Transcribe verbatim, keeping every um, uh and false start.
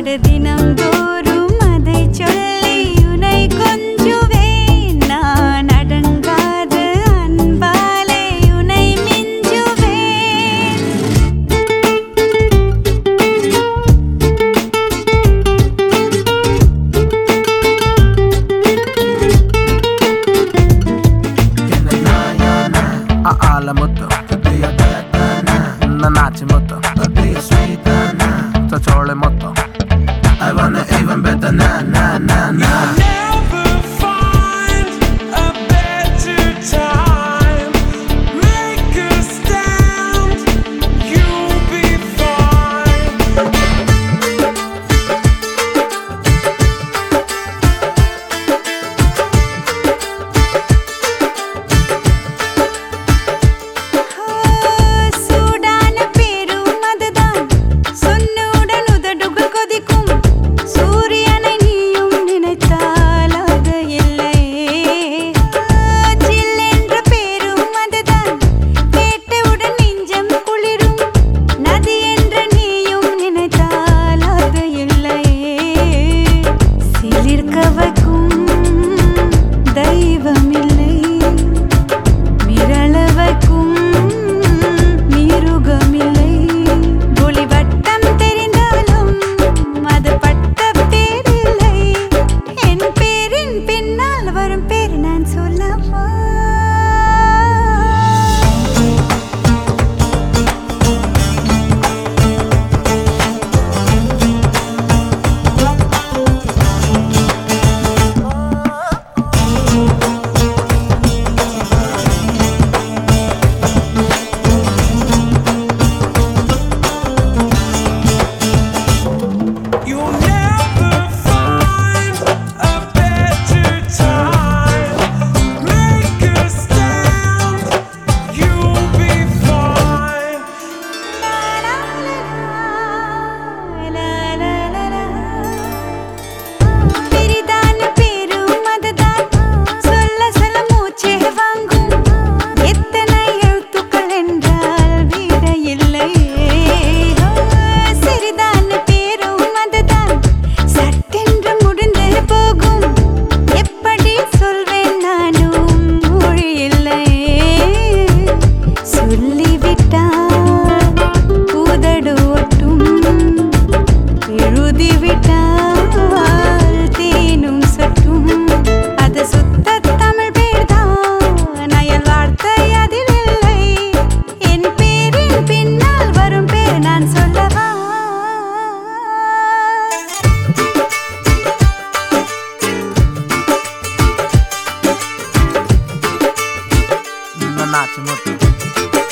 தினந்தோறும் அதை சொல்லி உனை கொஞ்சுவேன் நான் அடங்காத அன்பாலே உனை மிஞ்சுவேன் Alla motto, dia tana, na naci motto, dia sweetana, to chole motto. I wanna even better na na na na. You'll never find a better time. Make a stand, you'll be fine. சூடான பேரும் அதுதான் சொன்னுடன் உதடுகள் கொதிக்கும் சூரியனை நீயும் நினைத்தால் அது இல்லை ஜில்லென்ற பேரும் அதுதான் கேட்டவுடன் நெஞ்சம் குளிரும் நதி என்ற நீயும் நினைத்தால் அது இல்லை சிலிர்க்க வைக்கும் தெய்வம் இல்லை மிரள வைக்கும் மிருகமில்லை ஒளி வட்டம் தெரிந்தாலும் அது பட்ட பேரில்லை என் பேரின் பின்னால் வரும் பேர் நான் சொல்லவா You'll never find a better time. Make a stand, you'll be fine. பெரிதான பேரும் அதுதான் சொல்ல சொல்ல மூச்சே வாங்கும் எத்தனை எழுத்துக்கள் என்றால் விட இல்லை சிறிதான பேரும் அதுதான் சட்டென்று முடிந்து போகும் எப்படி சொல்வேன் நானும் மொழி இல்லை சொல்லிவிட்டால் உதடு ஒட்டும் எழுதிவிட்டால் தேனும் சொட்டும் அது சுத்த தமிழ் பேர்தான் அயல் வார்த்தை அதில் இல்லை என் பேரின் பின்னால் வரும் பேர் நான் சொல்லவா Na naci motto,